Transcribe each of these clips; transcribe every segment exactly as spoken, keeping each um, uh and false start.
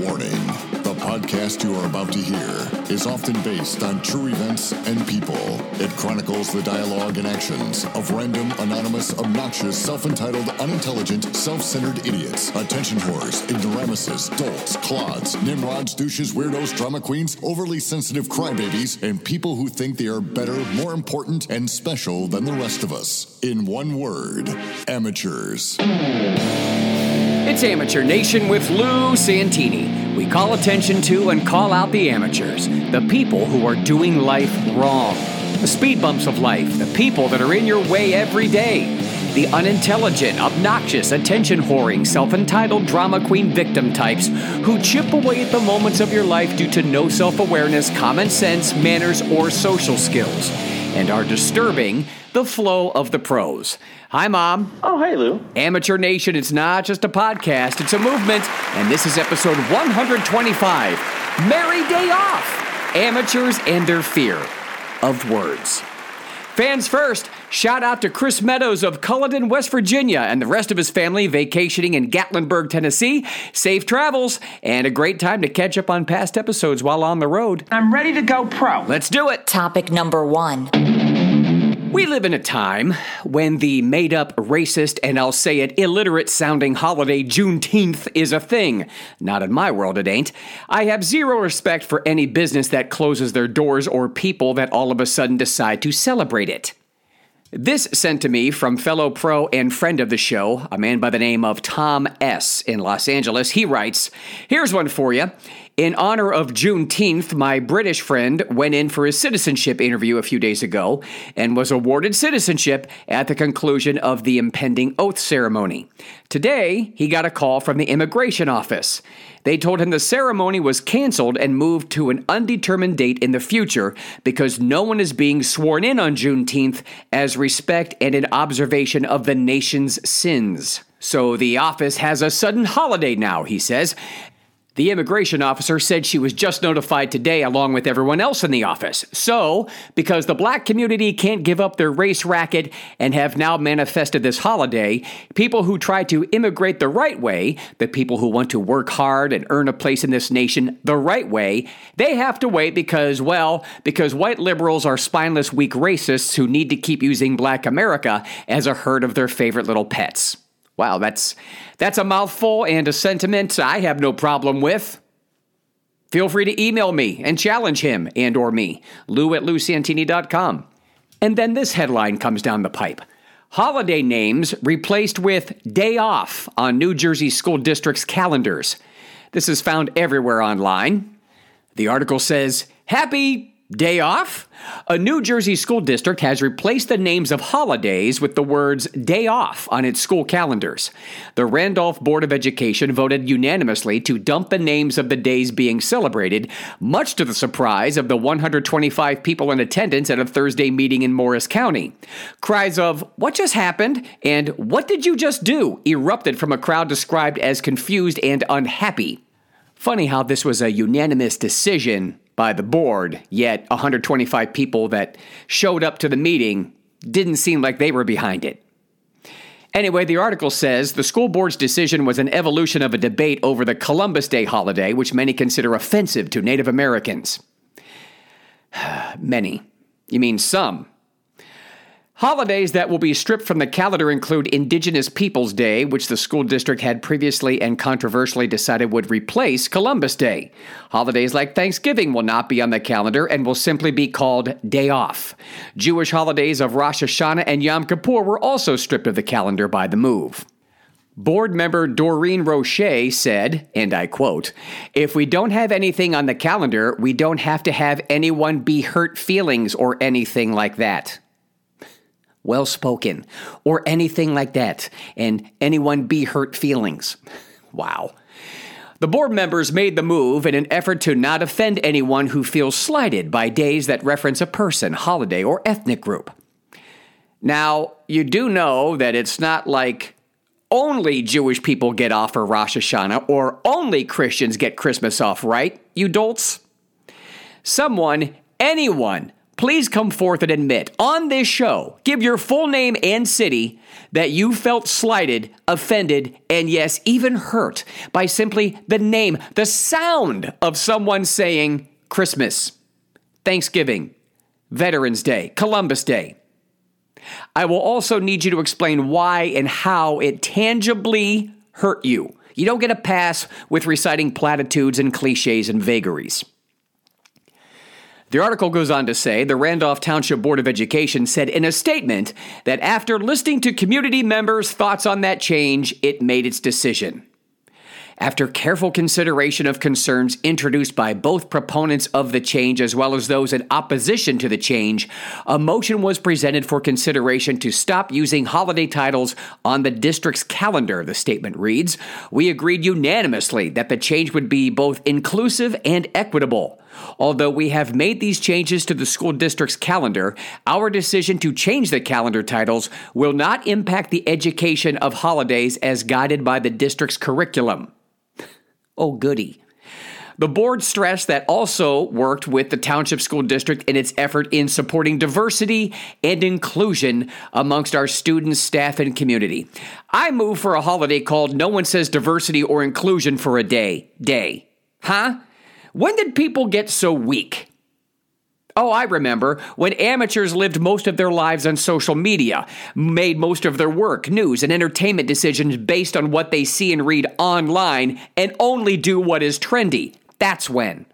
Warning. The podcast you are about to hear is often based on true events and people. It chronicles the dialogue and actions of random, anonymous, obnoxious, self-entitled, unintelligent, self-centered idiots, attention whores, ignoramuses, dolts, clods, nimrods, douches, weirdos, drama queens, overly sensitive crybabies, and people who think they are better, more important, and special than the rest of us. In one word, amateurs. It's Amateur Nation with Lou Santini. We call attention to and call out the amateurs, the people who are doing life wrong, the speed bumps of life, the people that are in your way every day, the unintelligent, obnoxious, attention-whoring, self-entitled drama queen victim types who chip away at the moments of your life due to no self-awareness, common sense, manners, or social skills, and are disturbing the flow of the pros. Hi, Mom. Oh, hey, Lou. Amateur Nation, it's not just a podcast, it's a movement, and this is episode one twenty-five, Merry Day Off, Amateurs and Their Fear of Words. Fans first, shout out to Chris Meadows of Culloden, West Virginia, and the rest of his family vacationing in Gatlinburg, Tennessee. Safe travels, and a great time to catch up on past episodes while on the road. I'm ready to go pro. Let's do it. Topic number one. We live in a time when the made-up, racist, and I'll say it, illiterate-sounding holiday Juneteenth is a thing. Not in my world, it ain't. I have zero respect for any business that closes their doors or people that all of a sudden decide to celebrate it. This sent to me from fellow pro and friend of the show, a man by the name of Tom S. in Los Angeles. He writes, here's one for you. In honor of Juneteenth, my British friend went in for his citizenship interview a few days ago and was awarded citizenship at the conclusion of the impending oath ceremony. Today, he got a call from the immigration office. They told him the ceremony was canceled and moved to an undetermined date in the future because no one is being sworn in on Juneteenth as respect and in observation of the nation's sins. So the office has a sudden holiday now, he says. The immigration officer said she was just notified today along with everyone else in the office. So, because the black community can't give up their race racket and have now manifested this holiday, people who try to immigrate the right way, the people who want to work hard and earn a place in this nation the right way, they have to wait because, well, because white liberals are spineless, weak racists who need to keep using black America as a herd of their favorite little pets. Wow, that's that's a mouthful and a sentiment I have no problem with. Feel free to email me and challenge him and or me, lou at lou santini dot com. And then this headline comes down the pipe. Holiday names replaced with day off on New Jersey school districts' calendars. This is found everywhere online. The article says, Happy Day Off? A New Jersey school district has replaced the names of holidays with the words day off on its school calendars. The Randolph Board of Education voted unanimously to dump the names of the days being celebrated, much to the surprise of the one hundred twenty-five people in attendance at a Thursday meeting in Morris County. Cries of, "What just happened?" and "What did you just do?" erupted from a crowd described as confused and unhappy. Funny how this was a unanimous decision by the board, yet one hundred twenty-five people that showed up to the meeting didn't seem like they were behind it. Anyway, the article says the school board's decision was an evolution of a debate over the Columbus Day holiday, which many consider offensive to Native Americans. Many. You mean some. Holidays that will be stripped from the calendar include Indigenous Peoples Day, which the school district had previously and controversially decided would replace Columbus Day. Holidays like Thanksgiving will not be on the calendar and will simply be called Day Off. Jewish holidays of Rosh Hashanah and Yom Kippur were also stripped of the calendar by the move. Board member Doreen Roche said, and I quote, "If we don't have anything on the calendar, we don't have to have anyone be hurt feelings or anything like that." Well spoken, or anything like that, and anyone be hurt feelings. Wow. The board members made the move in an effort to not offend anyone who feels slighted by days that reference a person, holiday, or ethnic group. Now, you do know that it's not like only Jewish people get off for Rosh Hashanah, or only Christians get Christmas off, right, you dolts? Someone, anyone, please come forth and admit on this show, give your full name and city, that you felt slighted, offended, and yes, even hurt by simply the name, the sound of someone saying Christmas, Thanksgiving, Veterans Day, Columbus Day. I will also need you to explain why and how it tangibly hurt you. You don't get a pass with reciting platitudes and cliches and vagaries. The article goes on to say the Randolph Township Board of Education said in a statement that after listening to community members' thoughts on that change, it made its decision. After careful consideration of concerns introduced by both proponents of the change as well as those in opposition to the change, a motion was presented for consideration to stop using holiday titles on the district's calendar, the statement reads. We agreed unanimously that the change would be both inclusive and equitable. Although we have made these changes to the school district's calendar, our decision to change the calendar titles will not impact the education of holidays as guided by the district's curriculum. Oh, goody. The board stressed that also worked with the Township School District in its effort in supporting diversity and inclusion amongst our students, staff, and community. I move for a holiday called No One Says Diversity or Inclusion for a Day. Day. Huh? When did people get so weak? Oh, I remember when amateurs lived most of their lives on social media, made most of their work, news, and entertainment decisions based on what they see and read online, and only do what is trendy. That's when.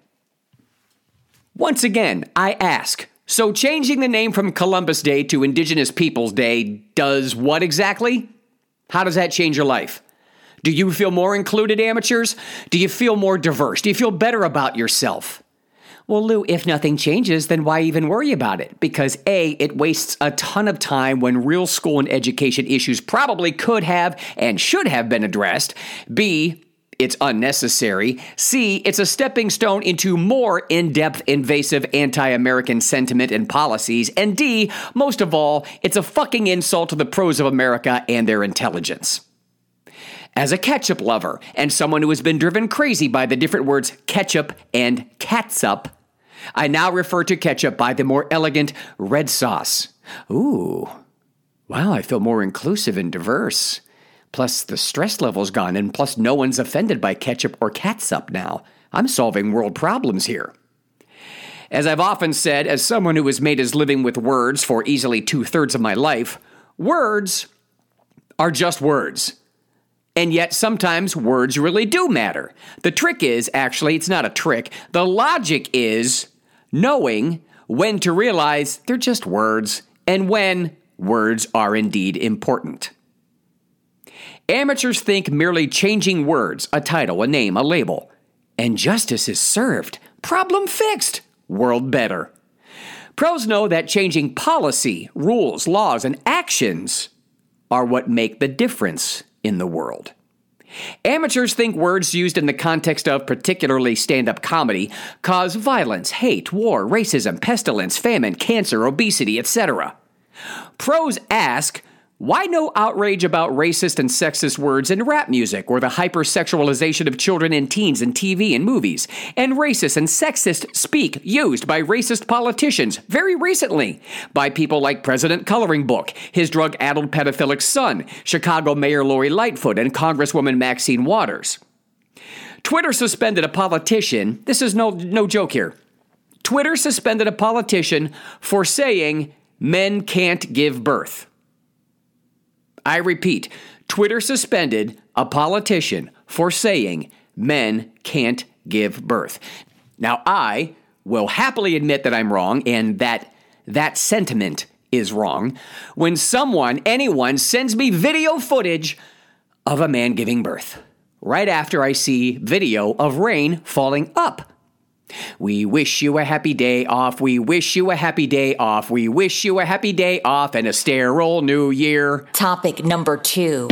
Once again, I ask, so changing the name from Columbus Day to Indigenous Peoples Day does what exactly? How does that change your life? Do you feel more included, amateurs? Do you feel more diverse? Do you feel better about yourself? Well, Lou, if nothing changes, then why even worry about it? Because A, it wastes a ton of time when real school and education issues probably could have and should have been addressed. B, it's unnecessary. C, it's a stepping stone into more in-depth, invasive anti-American sentiment and policies. And D, most of all, it's a fucking insult to the pros of America and their intelligence. As a ketchup lover and someone who has been driven crazy by the different words ketchup and catsup, I now refer to ketchup by the more elegant red sauce. Ooh, wow, I feel more inclusive and diverse. Plus, the stress level's gone, and plus no one's offended by ketchup or catsup now. I'm solving world problems here. As I've often said, as someone who has made his living with words for easily two-thirds of my life, words are just words. And yet, sometimes words really do matter. The trick is, actually, it's not a trick. The logic is knowing when to realize they're just words and when words are indeed important. Amateurs think merely changing words, a title, a name, a label, and justice is served. Problem fixed. World better. Pros know that changing policy, rules, laws, and actions are what make the difference in the world. Amateurs think words used in the context of particularly stand-up comedy cause violence, hate, war, racism, pestilence, famine, cancer, obesity, et cetera. Pros ask, why no outrage about racist and sexist words in rap music or the hypersexualization of children and teens in T V and movies, and racist and sexist speak used by racist politicians very recently by people like President Coloring Book, his drug-addled pedophilic son, Chicago Mayor Lori Lightfoot, and Congresswoman Maxine Waters. Twitter suspended a politician, this is no, no joke here, Twitter suspended a politician for saying men can't give birth. I repeat, Twitter suspended a politician for saying men can't give birth. Now, I will happily admit that I'm wrong and that that sentiment is wrong when someone, anyone, sends me video footage of a man giving birth right after I see video of rain falling up. We wish you a happy day off. We wish you a happy day off. We wish you a happy day off and a sterile new year. Topic number two.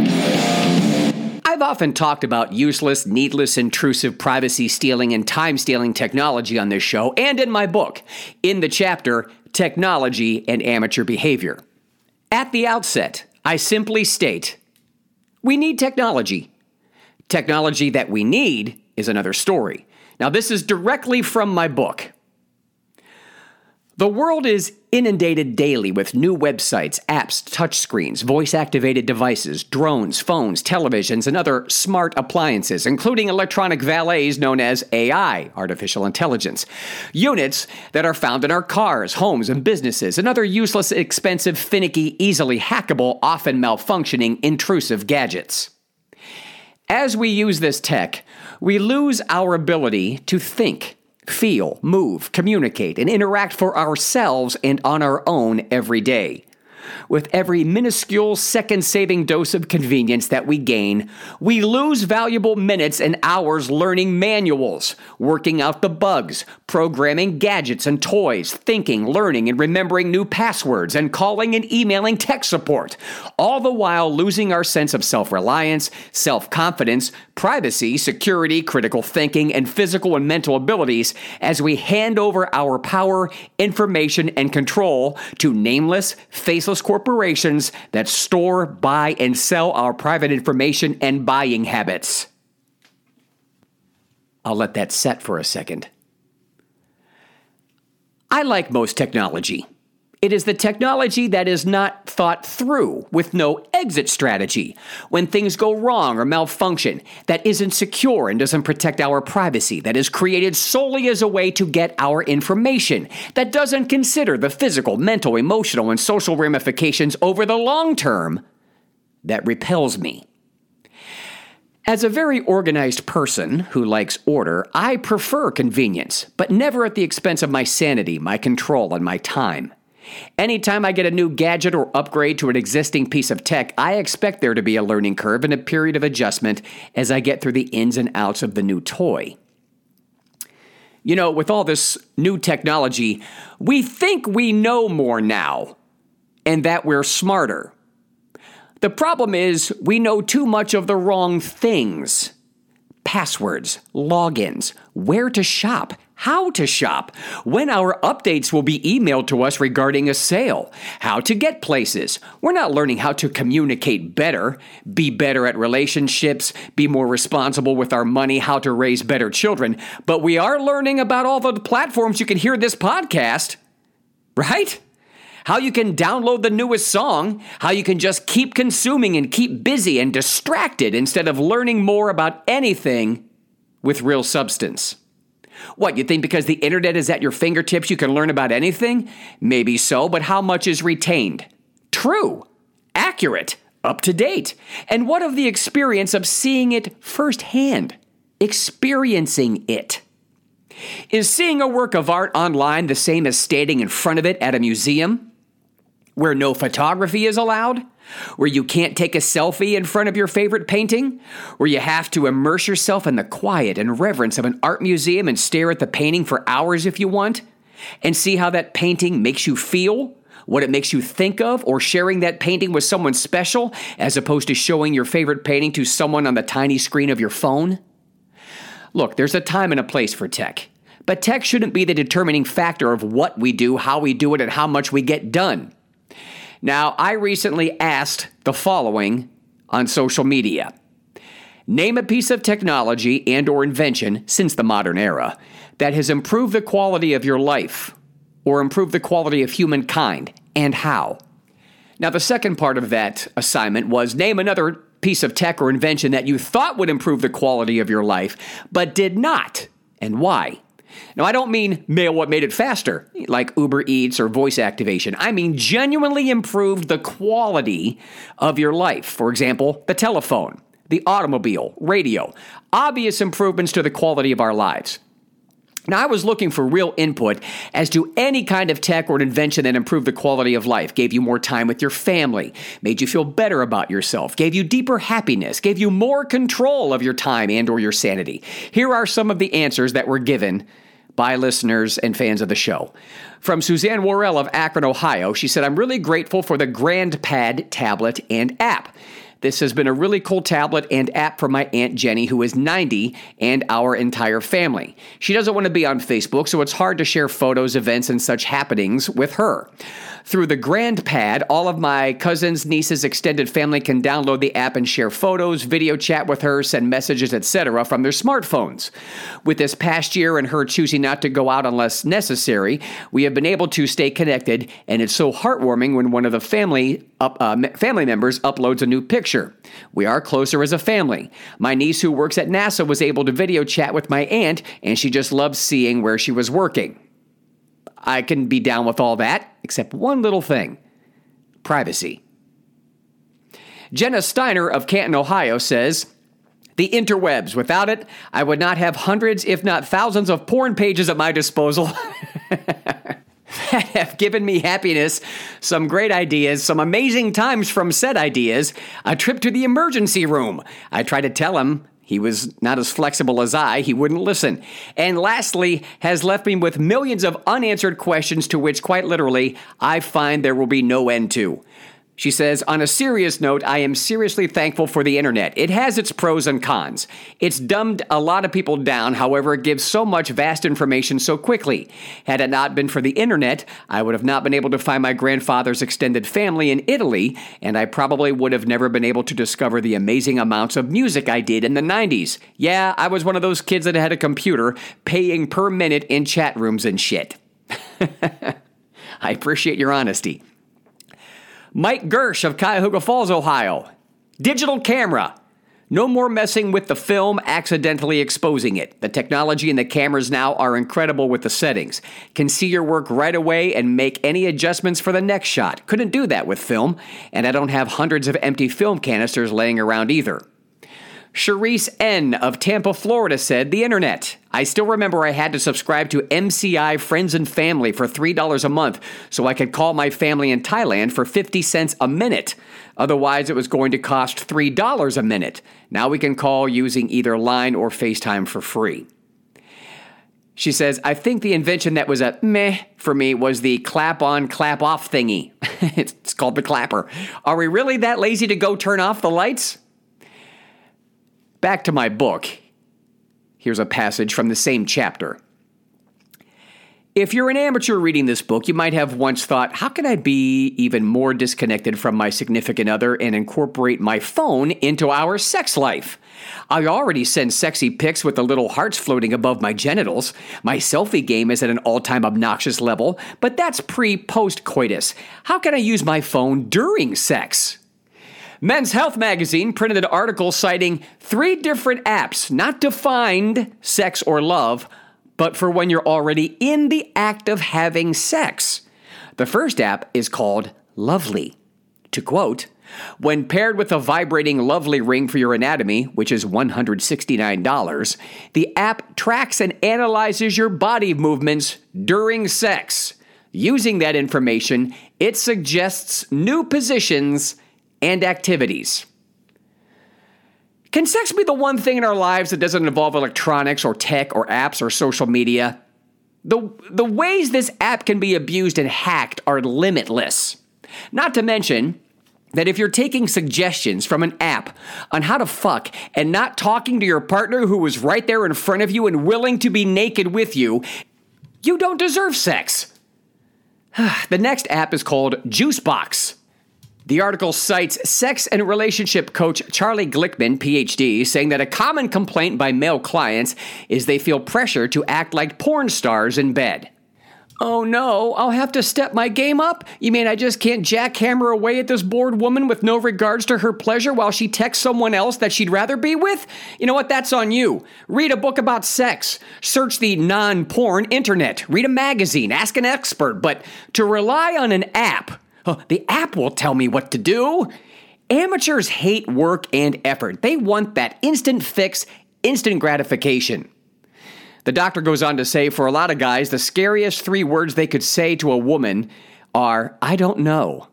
I've often talked about useless, needless, intrusive privacy-stealing and time-stealing technology on this show and in my book, in the chapter, Technology and Amateur Behavior. At the outset, I simply state, we need technology. Technology that we need is another story. Now, this is directly from my book. The world is inundated daily with new websites, apps, touchscreens, voice-activated devices, drones, phones, televisions, and other smart appliances, including electronic valets known as A I, artificial intelligence, units that are found in our cars, homes, and businesses, and other useless, expensive, finicky, easily hackable, often malfunctioning, intrusive gadgets. As we use this tech, we lose our ability to think, feel, move, communicate, and interact for ourselves and on our own every day. With every minuscule second-saving dose of convenience that we gain, we lose valuable minutes and hours learning manuals, working out the bugs, programming gadgets and toys, thinking, learning, and remembering new passwords, and calling and emailing tech support, all the while losing our sense of self-reliance, self-confidence, privacy, security, critical thinking, and physical and mental abilities as we hand over our power, information, and control to nameless, faceless corporations that store, buy, and sell our private information and buying habits. I'll let that set for a second. I like most technology. It is the technology that is not thought through, with no exit strategy. When things go wrong or malfunction, that isn't secure and doesn't protect our privacy, that is created solely as a way to get our information, that doesn't consider the physical, mental, emotional, and social ramifications over the long term, that repels me. As a very organized person who likes order, I prefer convenience, but never at the expense of my sanity, my control, and my time. Anytime I get a new gadget or upgrade to an existing piece of tech, I expect there to be a learning curve and a period of adjustment as I get through the ins and outs of the new toy. You know, with all this new technology, we think we know more now, and that we're smarter. The problem is we know too much of the wrong things. Passwords, logins, where to shop, how to shop, when our updates will be emailed to us regarding a sale, how to get places. We're not learning how to communicate better, be better at relationships, be more responsible with our money, how to raise better children, but we are learning about all the platforms you can hear this podcast, right? How you can download the newest song, how you can just keep consuming and keep busy and distracted instead of learning more about anything with real substance. What, you think because the internet is at your fingertips you can learn about anything? Maybe so, but how much is retained? True, accurate, up to date. And what of the experience of seeing it firsthand, experiencing it? Is seeing a work of art online the same as standing in front of it at a museum, where no photography is allowed? Where you can't take a selfie in front of your favorite painting? Where you have to immerse yourself in the quiet and reverence of an art museum and stare at the painting for hours if you want? And see how that painting makes you feel? What it makes you think of? Or sharing that painting with someone special as opposed to showing your favorite painting to someone on the tiny screen of your phone? Look, there's a time and a place for tech. But tech shouldn't be the determining factor of what we do, how we do it, and how much we get done. Now, I recently asked the following on social media. Name a piece of technology and or invention since the modern era that has improved the quality of your life or improved the quality of humankind, and how. Now, the second part of that assignment was name another piece of tech or invention that you thought would improve the quality of your life, but did not, and why. Now, I don't mean mail what made it faster, like Uber Eats or voice activation. I mean genuinely improved the quality of your life. For example, the telephone, the automobile, radio. Obvious improvements to the quality of our lives. Now, I was looking for real input as to any kind of tech or invention that improved the quality of life, gave you more time with your family, made you feel better about yourself, gave you deeper happiness, gave you more control of your time and or your sanity. Here are some of the answers that were given by listeners and fans of the show. From Suzanne Worrell of Akron, Ohio, she said, I'm really grateful for the GrandPad tablet and app. This has been a really cool tablet and app for my Aunt Jenny, who is ninety, and our entire family. She doesn't want to be on Facebook, so it's hard to share photos, events, and such happenings with her. Through the GrandPad, all of my cousins, nieces, extended family can download the app and share photos, video chat with her, send messages, et cetera from their smartphones. With this past year and her choosing not to go out unless necessary, we have been able to stay connected, and it's so heartwarming when one of the family up, uh, family members uploads a new picture. We are closer as a family. My niece, who works at NASA, was able to video chat with my aunt, and she just loves seeing where she was working. I can be down with all that, except one little thing. Privacy. Jenna Steiner of Canton, Ohio says, the interwebs. Without it, I would not have hundreds, if not thousands, of porn pages at my disposal that have given me happiness, some great ideas, some amazing times from said ideas, a trip to the emergency room. I tried to tell him he was not as flexible as I. He wouldn't listen. And lastly, has left me with millions of unanswered questions to which, quite literally, I find there will be no end to. She says, on a serious note, I am seriously thankful for the internet. It has its pros and cons. It's dumbed a lot of people down. However, it gives so much vast information so quickly. Had it not been for the internet, I would have not been able to find my grandfather's extended family in Italy, and I probably would have never been able to discover the amazing amounts of music I did in the nineties. Yeah, I was one of those kids that had a computer paying per minute in chat rooms and shit. I appreciate your honesty. Mike Gersh of Cuyahoga Falls, Ohio. Digital camera. No more messing with the film, accidentally exposing it. The technology in the cameras now are incredible with the settings. Can see your work right away and make any adjustments for the next shot. Couldn't do that with film, and I don't have hundreds of empty film canisters laying around either. Charisse N. of Tampa, Florida said, the internet. I still remember I had to subscribe to M C I Friends and Family for three dollars a month so I could call my family in Thailand for fifty cents a minute. Otherwise, it was going to cost three dollars a minute. Now we can call using either Line or FaceTime for free. She says, I think the invention that was a meh for me was the clap-on, clap-off thingy. It's called the clapper. Are we really that lazy to go turn off the lights? Back to my book. Here's a passage from the same chapter. If you're an amateur reading this book, you might have once thought, how can I be even more disconnected from my significant other and incorporate my phone into our sex life? I already send sexy pics with the little hearts floating above my genitals. My selfie game is at an all-time obnoxious level, but that's pre-post coitus. How can I use my phone during sex? Men's Health magazine printed an article citing three different apps not to find sex or love, but for when you're already in the act of having sex. The first app is called Lovely. To quote, when paired with a vibrating Lovely ring for your anatomy, which is one hundred sixty-nine dollars, the app tracks and analyzes your body movements during sex. Using that information, it suggests new positions and activities. Can sex be the one thing in our lives that doesn't involve electronics or tech or apps or social media? The, the ways this app can be abused and hacked are limitless. Not to mention that if you're taking suggestions from an app on how to fuck and not talking to your partner who is right there in front of you and willing to be naked with you, you don't deserve sex. The next app is called Juicebox. The article cites sex and relationship coach Charlie Glickman, P H D, saying that a common complaint by male clients is they feel pressure to act like porn stars in bed. Oh no, I'll have to step my game up? You mean I just can't jackhammer away at this bored woman with no regards to her pleasure while she texts someone else that she'd rather be with? You know what, that's on you. Read a book about sex. Search the non-porn internet. Read a magazine. Ask an expert. But to rely on an app, oh, the app will tell me what to do. Amateurs hate work and effort. They want that instant fix, instant gratification. The doctor goes on to say, for a lot of guys, the scariest three words they could say to a woman are, I don't know.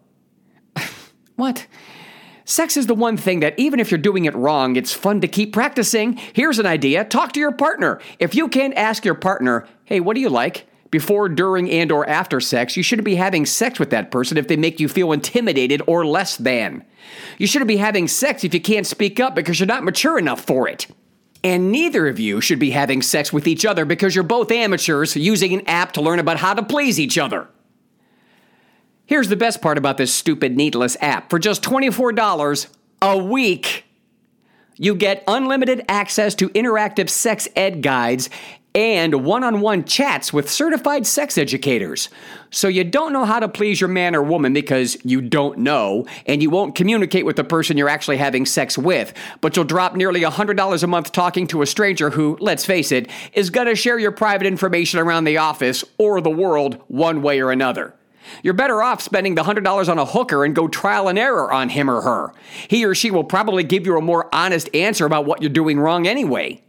What? Sex is the one thing that even if you're doing it wrong, it's fun to keep practicing. Here's an idea. Talk to your partner. If you can't ask your partner, hey, what do you like? Before, during, and or after sex, you shouldn't be having sex with that person if they make you feel intimidated or less than. You shouldn't be having sex if you can't speak up because you're not mature enough for it. And neither of you should be having sex with each other because you're both amateurs using an app to learn about how to please each other. Here's the best part about this stupid, needless app. For just twenty-four dollars a week, you get unlimited access to interactive sex ed guides and one-on-one chats with certified sex educators. So you don't know how to please your man or woman because you don't know, and you won't communicate with the person you're actually having sex with, but you'll drop nearly one hundred dollars a month talking to a stranger who, let's face it, is going to share your private information around the office or the world one way or another. You're better off spending the one hundred dollars on a hooker and go trial and error on him or her. He or she will probably give you a more honest answer about what you're doing wrong anyway.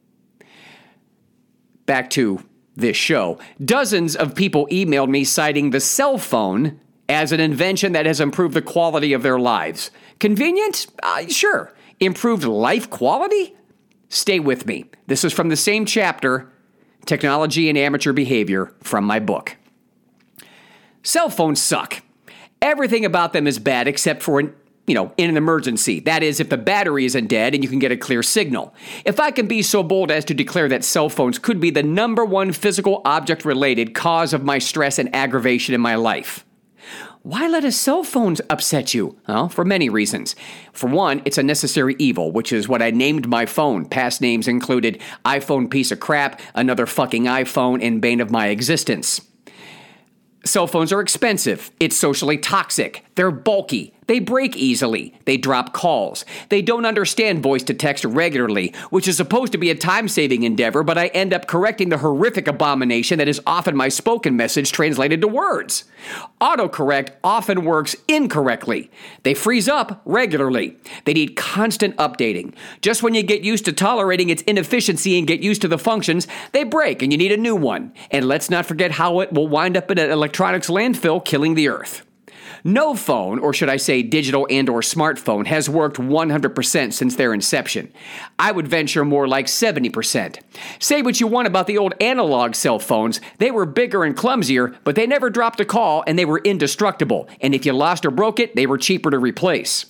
Back to this show. Dozens of people emailed me citing the cell phone as an invention that has improved the quality of their lives. Convenient? Uh, sure. Improved life quality? Stay with me. This is from the same chapter, Technology and Amateur Behavior, from my book. Cell phones suck. Everything about them is bad except for an You know, in an emergency. That is, if the battery isn't dead and you can get a clear signal. If I can be so bold as to declare that cell phones could be the number one physical object-related cause of my stress and aggravation in my life. Why let a cell phone upset you? Well, for many reasons. For one, it's a necessary evil, which is what I named my phone. Past names included iPhone piece of crap, another fucking iPhone, and bane of my existence. Cell phones are expensive. It's socially toxic. They're bulky. They break easily. They drop calls. They don't understand voice-to-text regularly, which is supposed to be a time-saving endeavor, but I end up correcting the horrific abomination that is often my spoken message translated to words. Autocorrect often works incorrectly. They freeze up regularly. They need constant updating. Just when you get used to tolerating its inefficiency and get used to the functions, they break and you need a new one. And let's not forget how it will wind up in an electronics landfill, killing the earth. No phone, or should I say digital and or smartphone, has worked one hundred percent since their inception. I would venture more like seventy percent. Say what you want about the old analog cell phones, they were bigger and clumsier, but they never dropped a call and they were indestructible. And if you lost or broke it, they were cheaper to replace.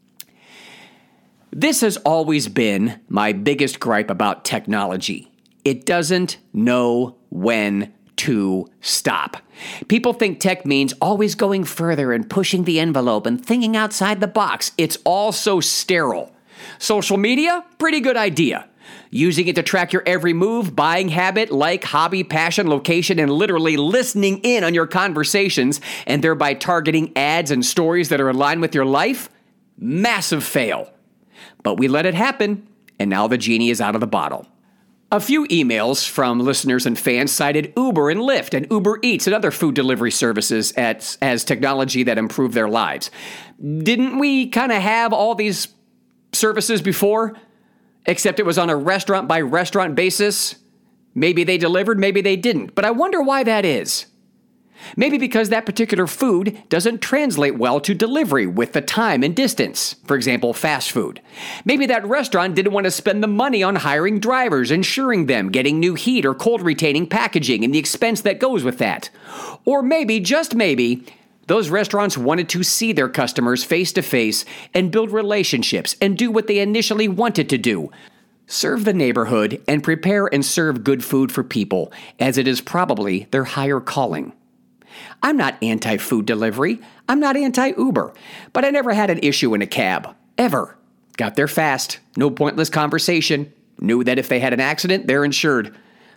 This has always been my biggest gripe about technology. It doesn't know when to stop. People think tech means always going further and pushing the envelope and thinking outside the box. It's all so sterile. Social media? Pretty good idea. Using it to track your every move, buying habit, like, hobby, passion, location, and literally listening in on your conversations and thereby targeting ads and stories that are aligned with your life? Massive fail. But we let it happen, and now the genie is out of the bottle. A few emails from listeners and fans cited Uber and Lyft and Uber Eats and other food delivery services as, as technology that improved their lives. Didn't we kind of have all these services before? Except it was on a restaurant-by-restaurant basis. Maybe they delivered, maybe they didn't. But I wonder why that is. Maybe because that particular food doesn't translate well to delivery with the time and distance. For example, fast food. Maybe that restaurant didn't want to spend the money on hiring drivers, insuring them, getting new heat or cold retaining packaging, and the expense that goes with that. Or maybe, just maybe, those restaurants wanted to see their customers face to face and build relationships and do what they initially wanted to do. Serve the neighborhood and prepare and serve good food for people, as it is probably their higher calling. I'm not anti-food delivery. I'm not anti-Uber. But I never had an issue in a cab. Ever. Got there fast. No pointless conversation. Knew that if they had an accident, they're insured.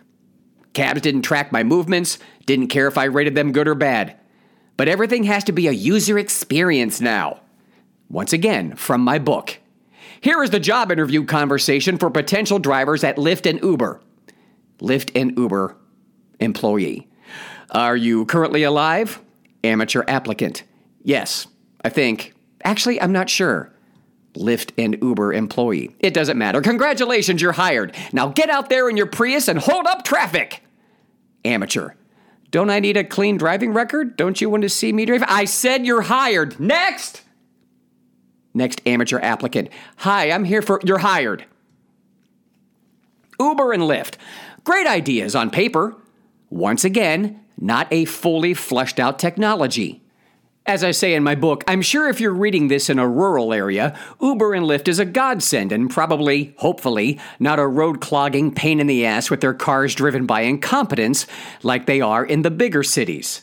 Cabs didn't track my movements. Didn't care if I rated them good or bad. But everything has to be a user experience now. Once again, from my book. Here is the job interview conversation for potential drivers at Lyft and Uber. Lyft and Uber employee. Are you currently alive? Amateur applicant. Yes, I think. Actually, I'm not sure. Lyft and Uber employee. It doesn't matter. Congratulations, you're hired. Now get out there in your Prius and hold up traffic. Amateur. Don't I need a clean driving record? Don't you want to see me drive? I said you're hired. Next! Next amateur applicant. Hi, I'm here for... You're hired. Uber and Lyft. Great ideas on paper. Once again, not a fully fleshed out technology. As I say in my book, I'm sure if you're reading this in a rural area, Uber and Lyft is a godsend and probably, hopefully, not a road-clogging pain in the ass with their cars driven by incompetence like they are in the bigger cities.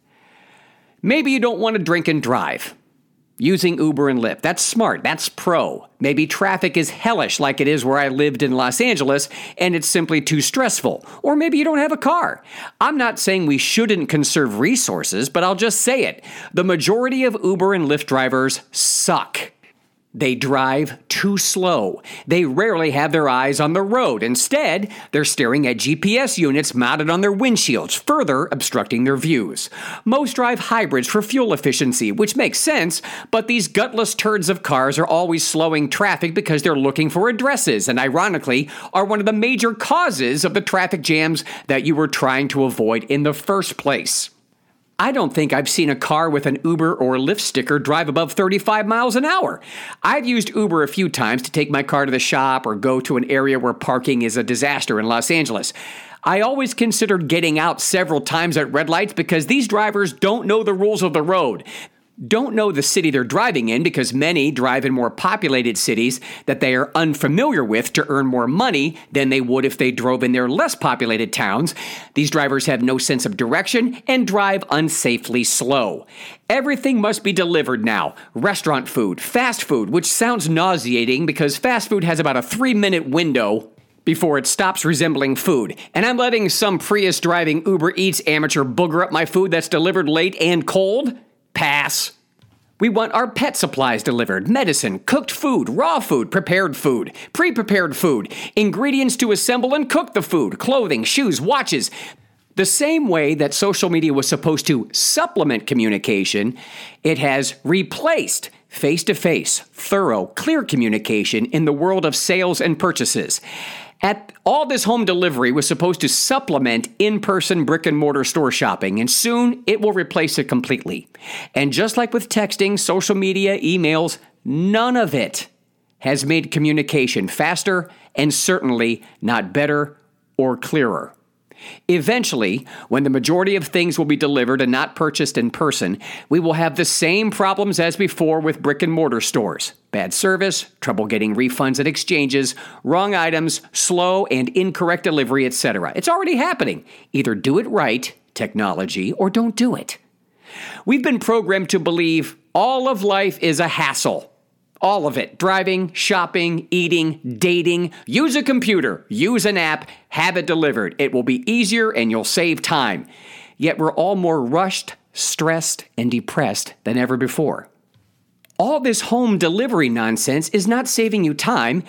Maybe you don't want to drink and drive. Using Uber and Lyft, that's smart, that's pro. Maybe traffic is hellish like it is where I lived in Los Angeles and it's simply too stressful. Or maybe you don't have a car. I'm not saying we shouldn't conserve resources, but I'll just say it. The majority of Uber and Lyft drivers suck. They drive too slow. They rarely have their eyes on the road. Instead, they're staring at G P S units mounted on their windshields, further obstructing their views. Most drive hybrids for fuel efficiency, which makes sense, but these gutless turds of cars are always slowing traffic because they're looking for addresses, and ironically, are one of the major causes of the traffic jams that you were trying to avoid in the first place. I don't think I've seen a car with an Uber or Lyft sticker drive above thirty-five miles an hour. I've used Uber a few times to take my car to the shop or go to an area where parking is a disaster in Los Angeles. I always considered getting out several times at red lights because these drivers don't know the rules of the road. Don't know the city they're driving in because many drive in more populated cities that they are unfamiliar with to earn more money than they would if they drove in their less populated towns. These drivers have no sense of direction and drive unsafely slow. Everything must be delivered now. Restaurant food, fast food, which sounds nauseating because fast food has about a three-minute window before it stops resembling food. And I'm letting some Prius-driving Uber Eats amateur booger up my food that's delivered late and cold? Pass. We want our pet supplies delivered, medicine, cooked food, raw food, prepared food, pre-prepared food, ingredients to assemble and cook the food, clothing, shoes, watches. The same way that social media was supposed to supplement communication, it has replaced face-to-face, thorough, clear communication in the world of sales and purchases. At all this home delivery was supposed to supplement in-person brick-and-mortar store shopping, and soon it will replace it completely. And just like with texting, social media, emails, none of it has made communication faster and certainly not better or clearer. Eventually, when the majority of things will be delivered and not purchased in person, we will have the same problems as before with brick-and-mortar stores. Bad service, trouble getting refunds at exchanges, wrong items, slow and incorrect delivery, et cetera. It's already happening. Either do it right, technology, or don't do it. We've been programmed to believe all of life is a hassle. All of it. Driving, shopping, eating, dating. Use a computer. Use an app. Have it delivered. It will be easier and you'll save time. Yet we're all more rushed, stressed, and depressed than ever before. All this home delivery nonsense is not saving you time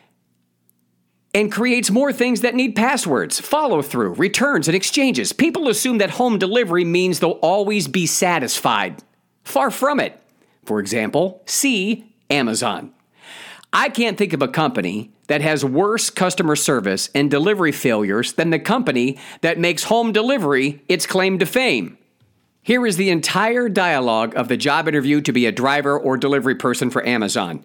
and creates more things that need passwords, follow-through, returns, and exchanges. People assume that home delivery means they'll always be satisfied. Far from it. For example, see Amazon. I can't think of a company that has worse customer service and delivery failures than the company that makes home delivery its claim to fame. Here is the entire dialogue of the job interview to be a driver or delivery person for Amazon.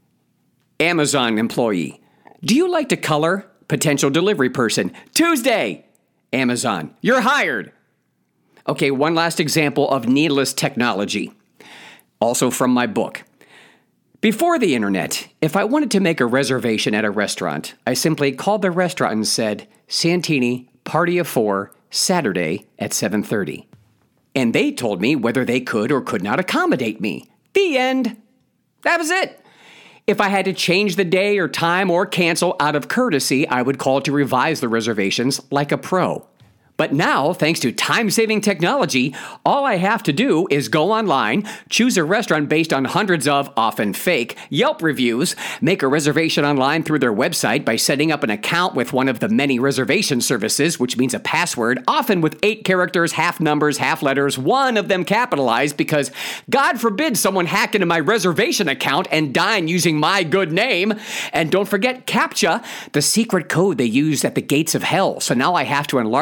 Amazon employee. Do you like to color? Potential delivery person. Tuesday. Amazon. You're hired. Okay, one last example of needless technology. Also from my book. Before the internet, if I wanted to make a reservation at a restaurant, I simply called the restaurant and said, Santini, party of four, Saturday at seven thirty. And they told me whether they could or could not accommodate me. The end. That was it. If I had to change the day or time or cancel out of courtesy, I would call to revise the reservations like a pro. But now, thanks to time-saving technology, all I have to do is go online, choose a restaurant based on hundreds of, often fake, Yelp reviews, make a reservation online through their website by setting up an account with one of the many reservation services, which means a password, often with eight characters, half numbers, half letters, one of them capitalized because, God forbid, someone hack into my reservation account and dine using my good name. And don't forget CAPTCHA, the secret code they used at the gates of hell. So now I have to enlarge my screen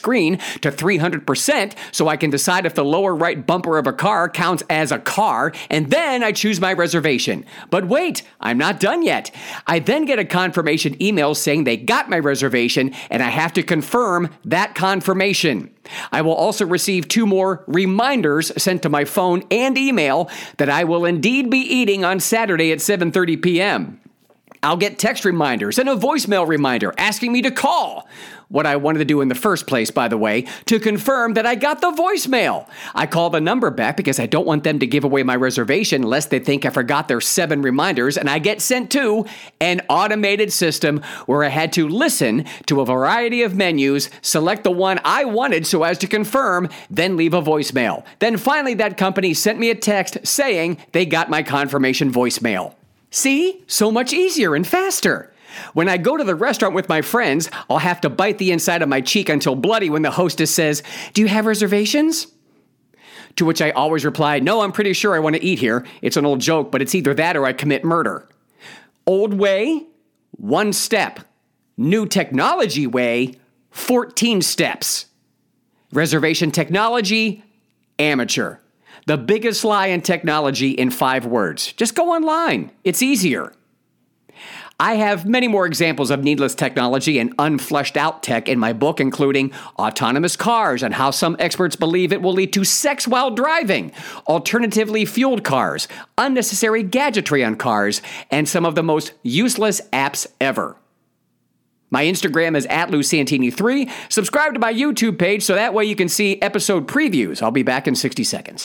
screen to three hundred percent so I can decide if the lower right bumper of a car counts as a car, and then I choose my reservation. But wait, I'm not done yet. I then get a confirmation email saying they got my reservation, and I have to confirm that confirmation. I will also receive two more reminders sent to my phone and email that I will indeed be eating on Saturday at seven thirty p.m. I'll get text reminders and a voicemail reminder asking me to call. What I wanted to do in the first place, by the way, to confirm that I got the voicemail. I call the number back because I don't want them to give away my reservation lest they think I forgot their seven reminders, and I get sent to an automated system where I had to listen to a variety of menus, select the one I wanted so as to confirm, then leave a voicemail. Then finally that company sent me a text saying they got my confirmation voicemail. See? So much easier and faster. When I go to the restaurant with my friends, I'll have to bite the inside of my cheek until bloody when the hostess says, "Do you have reservations?" To which I always reply, "No, I'm pretty sure I want to eat here. It's an old joke, but it's either that or I commit murder." Old way, one step. New technology way, fourteen steps. Reservation technology, amateur. The biggest lie in technology in five words. Just go online. It's easier. I have many more examples of needless technology and unfleshed out tech in my book, including autonomous cars and how some experts believe it will lead to sex while driving, alternatively fueled cars, unnecessary gadgetry on cars, and some of the most useless apps ever. My Instagram is at Lou Santini three. Subscribe to my YouTube page so that way you can see episode previews. I'll be back in sixty seconds.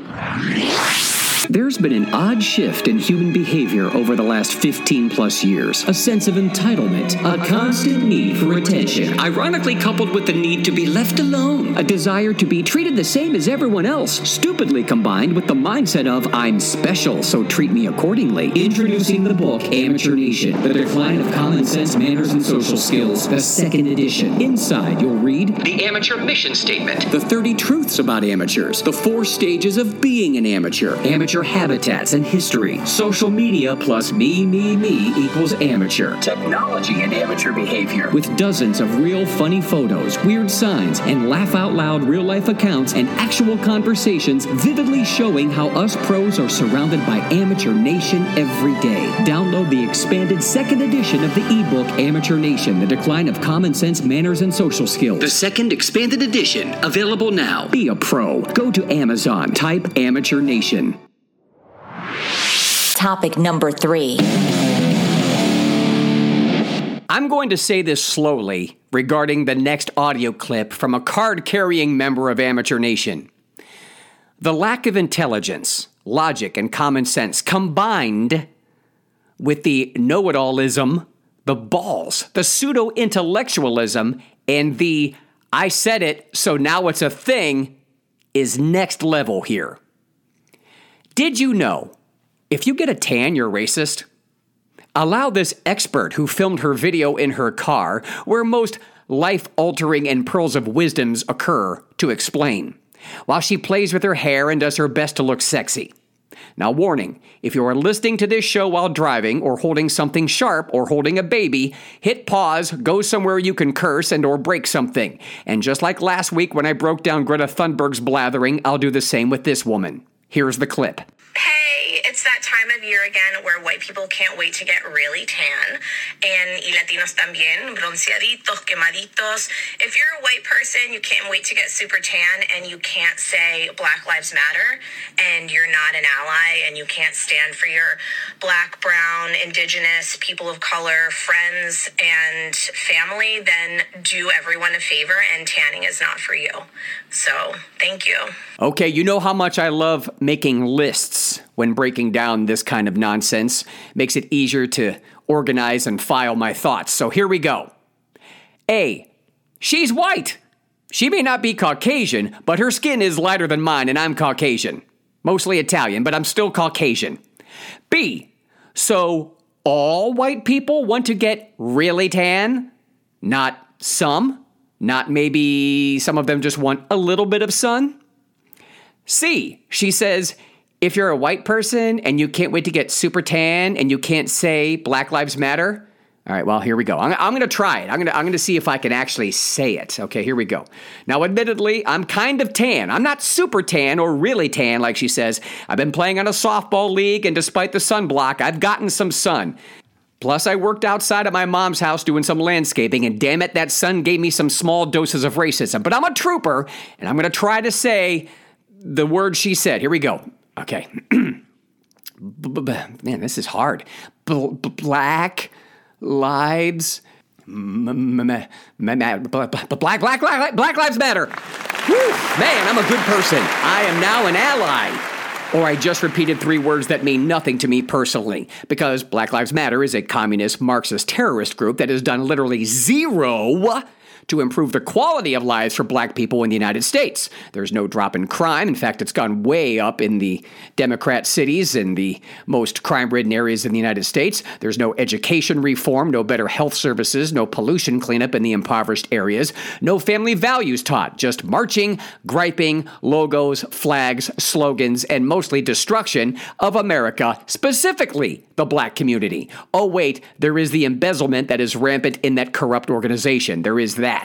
There's been an odd shift in human behavior over the last fifteen plus years. A sense of entitlement, a constant need for attention, ironically coupled with the need to be left alone. A desire to be treated the same as everyone else, stupidly combined with the mindset of, "I'm special, so treat me accordingly." Introducing the book, Amateur Nation, The Decline of Common Sense, Manners, and Social Skills, the second edition. Inside, you'll read the Amateur Mission Statement, the thirty Truths About Amateurs, the four stages of being an amateur, amateur habitats and history, social media plus me, me, me equals amateur, technology and amateur behavior, with dozens of real funny photos, weird signs, and laugh out loud real life accounts and actual conversations vividly showing how us pros are surrounded by Amateur Nation every day. Download the expanded second edition of the ebook Amateur Nation, The Decline of Common Sense, Manners, and Social Skills. The second expanded edition, available now. Be a pro. Go to Amazon. Type Amateur Nation. Topic number three. I'm going to say this slowly regarding the next audio clip from a card-carrying member of Amateur Nation. The lack of intelligence, logic, and common sense combined with the know-it-allism, the balls, the pseudo-intellectualism, and the "I said it, so now it's a thing" is next level here. Did you know, if you get a tan, you're racist? Allow this expert who filmed her video in her car, where most life-altering and pearls of wisdoms occur, to explain, while she plays with her hair and does her best to look sexy. Now, warning, if you are listening to this show while driving or holding something sharp or holding a baby, hit pause, go somewhere you can curse and or break something. And just like last week when I broke down Greta Thunberg's blathering, I'll do the same with this woman. Here's the clip. Hey, it's that time of year again where white people can't wait to get really tan. And y latinos también, bronceaditos, quemaditos. If you're a white person, you can't wait to get super tan and you can't say Black Lives Matter and you're not an ally and you can't stand for your Black, brown, indigenous, people of color, friends, and family, then do everyone a favor and tanning is not for you. So, thank you. Okay, you know how much I love making lists when breaking down this kind of nonsense. Makes it easier to organize and file my thoughts. So here we go. A, she's white. She may not be Caucasian, but her skin is lighter than mine and I'm Caucasian. Mostly Italian, but I'm still Caucasian. B, so all white people want to get really tan? Not some? Not maybe some of them just want a little bit of sun? C, she says, if you're a white person and you can't wait to get super tan and you can't say Black Lives Matter, All right, well, here we go. I'm, I'm going to try it. I'm going to I'm going to see if I can actually say it. Okay, here we go. Now, admittedly, I'm kind of tan. I'm not super tan or really tan, like she says. I've been playing on a softball league, and despite the sunblock, I've gotten some sun. Plus, I worked outside at my mom's house doing some landscaping, and damn it, that sun gave me some small doses of racism. But I'm a trooper, and I'm going to try to say the word she said. Here we go. Okay. Man, this is hard. Black lives, black, black, black, black lives matter. Whew, man, I'm a good person. I am now an ally. Or I just repeated three words that mean nothing to me personally, because Black Lives Matter is a communist, Marxist terrorist group that has done literally zero to improve the quality of lives for black people in the United States. There's no drop in crime. In fact, it's gone way up in the Democrat cities and the most crime-ridden areas in the United States. There's no education reform, no better health services, no pollution cleanup in the impoverished areas, no family values taught, just marching, griping, logos, flags, slogans, and mostly destruction of America, specifically the black community. Oh, wait, there is the embezzlement that is rampant in that corrupt organization. There is that.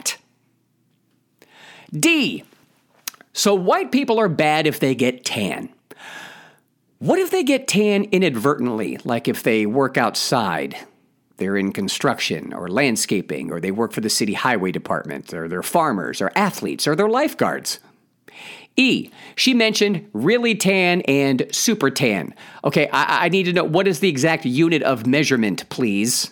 D. So white people are bad if they get tan. What if they get tan inadvertently, like if they work outside? They're in construction or landscaping, or they work for the city highway department, or they're farmers or athletes, or they're lifeguards. E, she mentioned really tan and super tan. Okay, I, I need to know, what is the exact unit of measurement, please?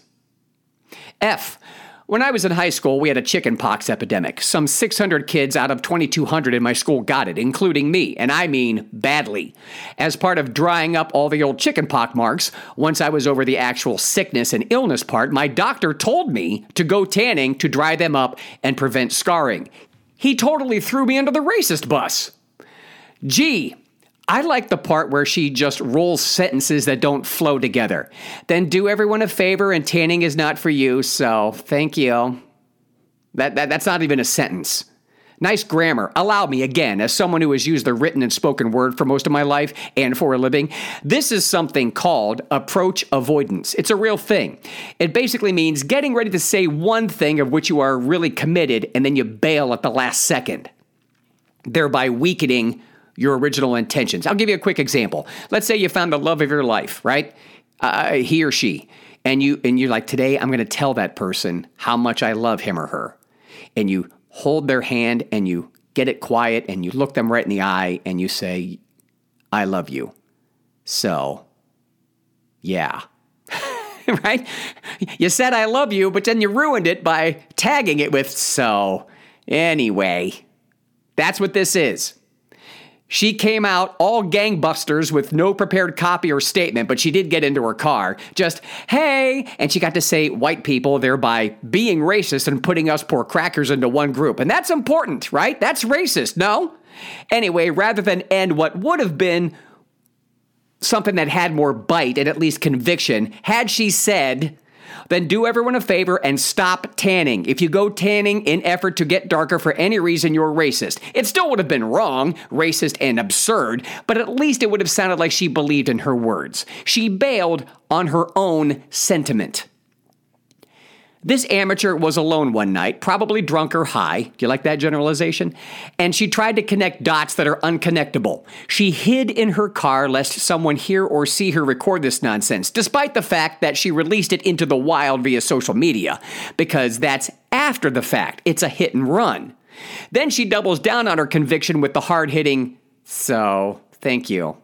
F, when I was in high school, we had a chickenpox epidemic. Some six hundred kids out of twenty-two hundred in my school got it, including me, and I mean badly. As part of drying up all the old chickenpox marks, once I was over the actual sickness and illness part, my doctor told me to go tanning to dry them up and prevent scarring. He totally threw me under the racist bus. G, I like the part where she just rolls sentences that don't flow together. Then do everyone a favor and tanning is not for you, so thank you. That, that That's not even a sentence. Nice grammar. Allow me, again, as someone who has used the written and spoken word for most of my life and for a living, this is something called approach avoidance. It's a real thing. It basically means getting ready to say one thing of which you are really committed and then you bail at the last second, thereby weakening your original intentions. I'll give you a quick example. Let's say you found the love of your life, right? Uh, he or she. And, you, and you're like, today I'm going to tell that person how much I love him or her. And you hold their hand and you get it quiet and you look them right in the eye and you say, I love you. So, yeah. Right? You said I love you, but then you ruined it by tagging it with so. Anyway, that's what this is. She came out all gangbusters with no prepared copy or statement, but she did get into her car. Just, hey, and she got to say white people, thereby being racist and putting us poor crackers into one group. And that's important, right? That's racist, no? Anyway, rather than end what would have been something that had more bite and at least conviction, had she said, then do everyone a favor and stop tanning. If you go tanning in effort to get darker for any reason, you're racist. It still would have been wrong, racist, and absurd, but at least it would have sounded like she believed in her words. She bailed on her own sentiment. This amateur was alone one night, probably drunk or high. Do you like that generalization? And she tried to connect dots that are unconnectable. She hid in her car lest someone hear or see her record this nonsense, despite the fact that she released it into the wild via social media, because that's after the fact. It's a hit and run. Then she doubles down on her conviction with the hard-hitting, so thank you.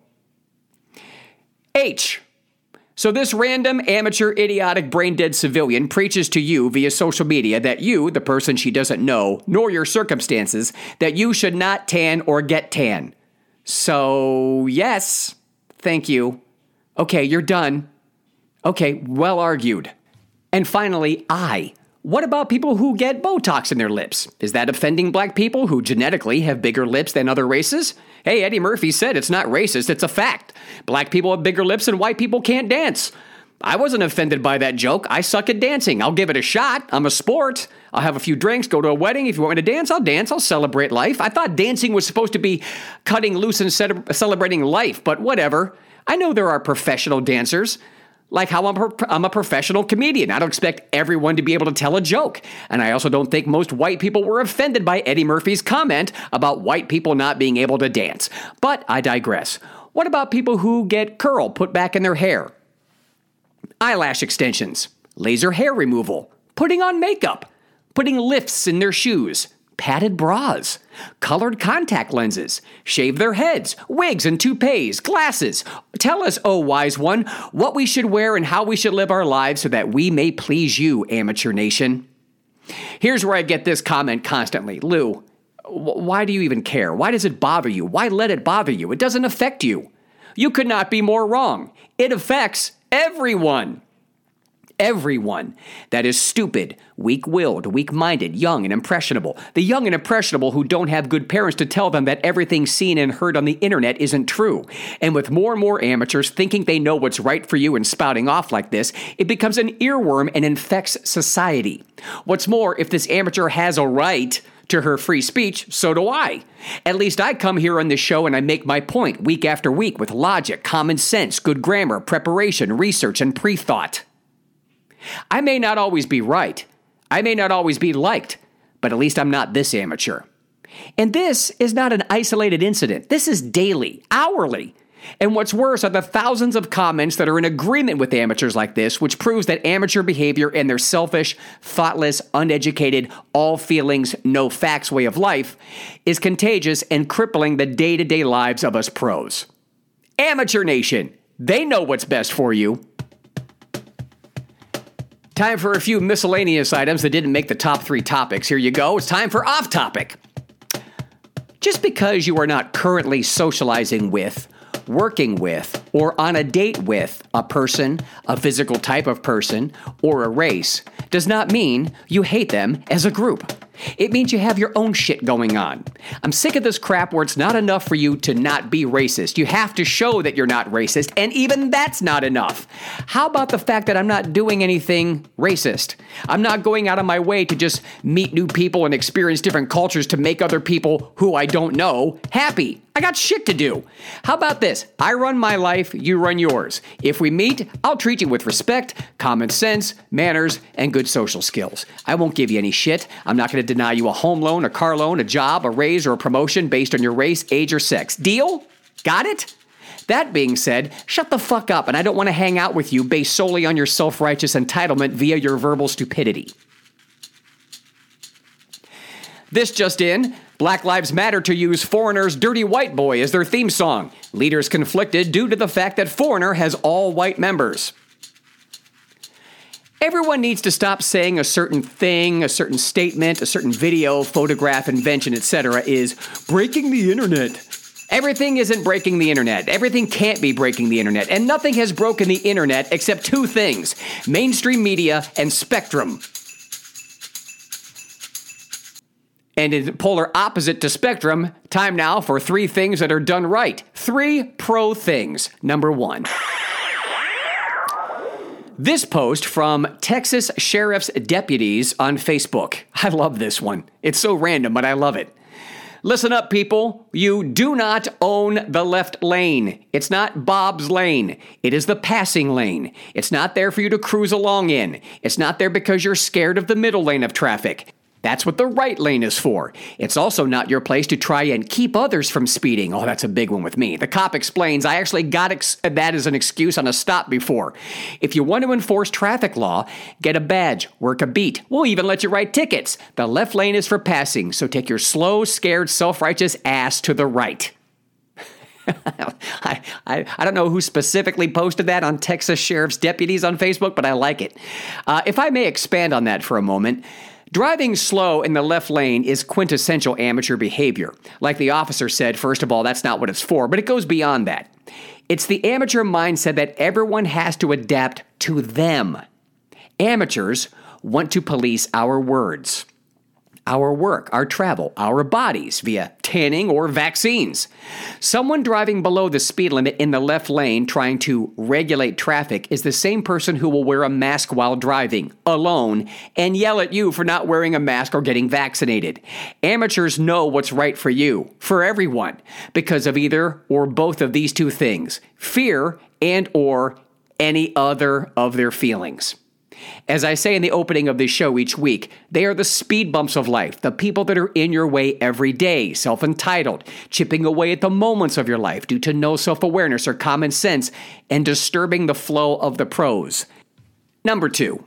H. So this random, amateur, idiotic, brain-dead civilian preaches to you via social media that you, the person she doesn't know, nor your circumstances, that you should not tan or get tan. So, yes, thank you. Okay, you're done. Okay, well argued. And finally, I. What about people who get Botox in their lips? Is that offending black people who genetically have bigger lips than other races? Hey, Eddie Murphy said it's not racist, it's a fact. Black people have bigger lips and white people can't dance. I wasn't offended by that joke. I suck at dancing. I'll give it a shot. I'm a sport. I'll have a few drinks, go to a wedding. If you want me to dance, I'll dance. I'll celebrate life. I thought dancing was supposed to be cutting loose and celebrating life, but whatever. I know there are professional dancers. Like how I'm, pro- I'm a professional comedian. I don't expect everyone to be able to tell a joke. And I also don't think most white people were offended by Eddie Murphy's comment about white people not being able to dance. But I digress. What about people who get curl put back in their hair? Eyelash extensions, laser hair removal, putting on makeup, putting lifts in their shoes, padded bras, colored contact lenses, shave their heads, wigs and toupees, glasses. Tell us, oh wise one, what we should wear and how we should live our lives so that we may please you, amateur nation. Here's where I get this comment constantly. Lou, why do you even care? Why does it bother you? Why let it bother you? It doesn't affect you. You could not be more wrong. It affects everyone. Everyone that is stupid, weak-willed, weak-minded, young, and impressionable. The young and impressionable who don't have good parents to tell them that everything seen and heard on the internet isn't true. And with more and more amateurs thinking they know what's right for you and spouting off like this, it becomes an earworm and infects society. What's more, if this amateur has a right to her free speech, so do I. At least I come here on this show and I make my point week after week with logic, common sense, good grammar, preparation, research, and pre-thought. I may not always be right. I may not always be liked, but at least I'm not this amateur. And this is not an isolated incident. This is daily, hourly. And what's worse are the thousands of comments that are in agreement with amateurs like this, which proves that amateur behavior and their selfish, thoughtless, uneducated, all feelings, no facts way of life is contagious and crippling the day-to-day lives of us pros. Amateur Nation, they know what's best for you. Time for a few miscellaneous items that didn't make the top three topics. Here you go. It's time for Off Topic. Just because you are not currently socializing with, working with, or on a date with a person, a physical type of person, or a race does not mean you hate them as a group. It means you have your own shit going on. I'm sick of this crap where it's not enough for you to not be racist. You have to show that you're not racist, and even that's not enough. How about the fact that I'm not doing anything racist? I'm not going out of my way to just meet new people and experience different cultures to make other people who I don't know happy. I got shit to do. How about this? I run my life, you run yours. If we meet, I'll treat you with respect, common sense, manners, and good social skills. I won't give you any shit. I'm not going to deny you a home loan, a car loan, a job, a raise, or a promotion based on your race, age, or sex. Deal? Got it? That being said, shut the fuck up, and I don't want to hang out with you based solely on your self-righteous entitlement via your verbal stupidity. This just in, Black Lives Matter to use Foreigner's Dirty White Boy as their theme song. Leaders conflicted due to the fact that Foreigner has all white members. Everyone needs to stop saying a certain thing, a certain statement, a certain video, photograph, invention, et cetera is breaking the internet. Everything isn't breaking the internet. Everything can't be breaking the internet. And nothing has broken the internet except two things: mainstream media and Spectrum. And in polar opposite to Spectrum, time now for three things that are done right. Three pro things. Number one. This post from Texas Sheriff's Deputies on Facebook. I love this one. It's so random, but I love it. Listen up, people. You do not own the left lane. It's not Bob's lane. It is the passing lane. It's not there for you to cruise along in. It's not there because you're scared of the middle lane of traffic. That's what the right lane is for. It's also not your place to try and keep others from speeding. Oh, that's a big one with me. The cop explains, I actually got ex- that as an excuse on a stop before. If you want to enforce traffic law, get a badge, work a beat. We'll even let you write tickets. The left lane is for passing, so take your slow, scared, self-righteous ass to the right. I, I, I don't know who specifically posted that on Texas Sheriff's Deputies on Facebook, but I like it. Uh, if I may expand on that for a moment, driving slow in the left lane is quintessential amateur behavior. Like the officer said, first of all, that's not what it's for, but it goes beyond that. It's the amateur mindset that everyone has to adapt to them. Amateurs want to police our words, our work, our travel, our bodies via tanning or vaccines. Someone driving below the speed limit in the left lane trying to regulate traffic is the same person who will wear a mask while driving, alone, and yell at you for not wearing a mask or getting vaccinated. Amateurs know what's right for you, for everyone, because of either or both of these two things, fear and or any other of their feelings. As I say in the opening of this show each week, they are the speed bumps of life, the people that are in your way every day, self-entitled, chipping away at the moments of your life due to no self-awareness or common sense, and disturbing the flow of the pros. Number two.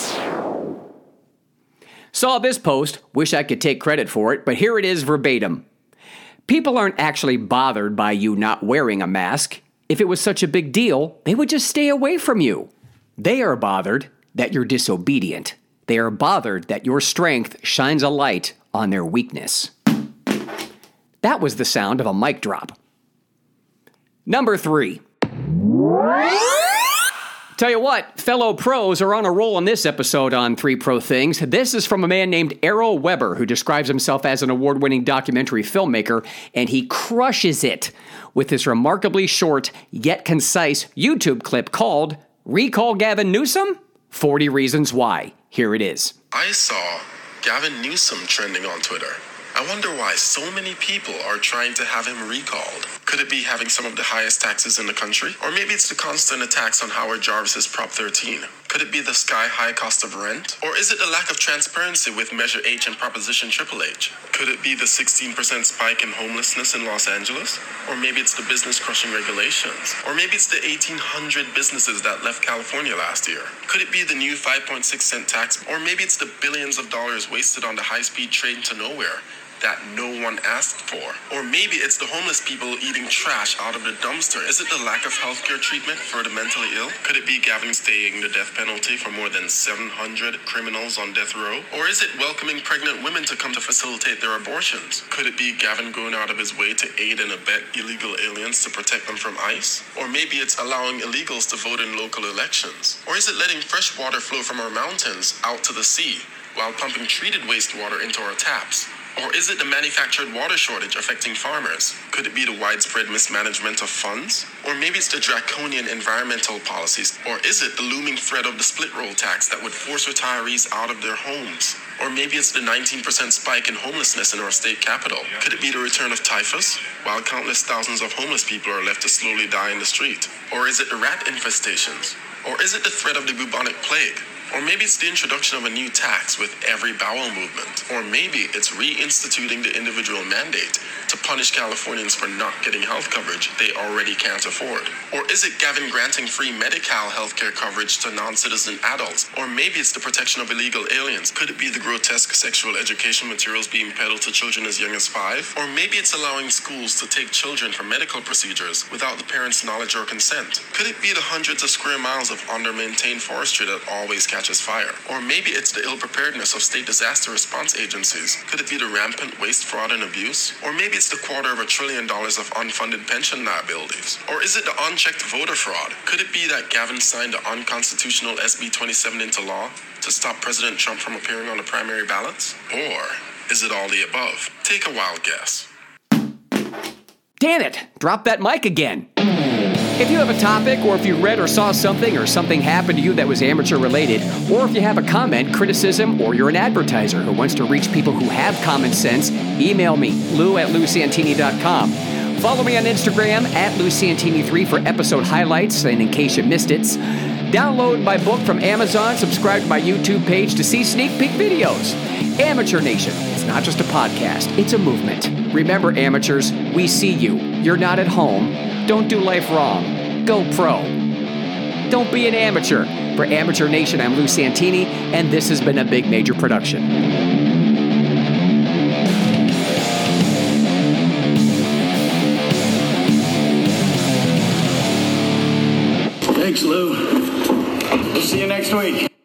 Saw this post, wish I could take credit for it, but here it is verbatim. People aren't actually bothered by you not wearing a mask. If it was such a big deal, they would just stay away from you. They are bothered that you're disobedient. They are bothered that your strength shines a light on their weakness. That was the sound of a mic drop. Number three. Tell you what, fellow pros are on a roll in this episode on Three Pro Things. This is from a man named Errol Weber, who describes himself as an award-winning documentary filmmaker, and he crushes it with this remarkably short yet concise YouTube clip called Recall Gavin Newsom? forty Reasons Why. Here it is. I saw Gavin Newsom trending on Twitter. I wonder why so many people are trying to have him recalled. Could it be having some of the highest taxes in the country? Or maybe it's the constant attacks on Howard Jarvis's Prop thirteen. Could it be the sky-high cost of rent? Or is it the lack of transparency with Measure H and Proposition Triple H? Could it be the sixteen percent spike in homelessness in Los Angeles? Or maybe it's the business-crushing regulations? Or maybe it's the eighteen hundred businesses that left California last year? Could it be the new five point six cent tax? Or maybe it's the billions of dollars wasted on the high-speed train to nowhere that no one asked for? Or maybe it's the homeless people eating trash out of the dumpster. Is it the lack of healthcare treatment for the mentally ill? Could it be Gavin staying the death penalty for more than seven hundred criminals on death row? Or is it welcoming pregnant women to come to facilitate their abortions? Could it be Gavin going out of his way to aid and abet illegal aliens to protect them from ICE? Or maybe it's allowing illegals to vote in local elections? Or is it letting fresh water flow from our mountains out to the sea while pumping treated wastewater into our taps? Or is it the manufactured water shortage affecting farmers? Could it be the widespread mismanagement of funds? Or maybe it's the draconian environmental policies? Or is it the looming threat of the split roll tax that would force retirees out of their homes? Or maybe it's the nineteen percent spike in homelessness in our state capital? Could it be the return of typhus, while countless thousands of homeless people are left to slowly die in the street? Or is it the rat infestations? Or is it the threat of the bubonic plague? Or maybe it's the introduction of a new tax with every bowel movement. Or maybe it's reinstituting the individual mandate to punish Californians for not getting health coverage they already can't afford. Or is it Gavin granting free Medi-Cal healthcare coverage to non-citizen adults? Or maybe it's the protection of illegal aliens. Could it be the grotesque sexual education materials being peddled to children as young as five? Or maybe it's allowing schools to take children for medical procedures without the parents' knowledge or consent? Could it be the hundreds of square miles of under-maintained forestry that always catches fire? Or maybe it's the ill-preparedness of state disaster response agencies. Could it be the rampant waste, fraud, and abuse? Or maybe it's the quarter of a trillion dollars of unfunded pension liabilities? Or is it the unchecked voter fraud? Could it be that Gavin signed the unconstitutional S B twenty-seven into law to stop President Trump from appearing on the primary ballots? Or is it all the above? Take a wild guess. Damn it! Drop that mic again. If you have a topic, or if you read or saw something, or something happened to you that was amateur related, or if you have a comment, criticism, or you're an advertiser who wants to reach people who have common sense, email me, lou at lou santini dot com. Follow me on Instagram at lou santini three for episode highlights, and in case you missed it, download my book from Amazon, subscribe to my YouTube page to see sneak peek videos. Amateur Nation, it's not just a podcast, it's a movement. Remember, amateurs, we see you. You're not at home. Don't do life wrong. Go pro. Don't be an amateur. For Amateur Nation, I'm Lou Santini, and this has been a Big Major production. Thanks, Lou. We'll see you next week.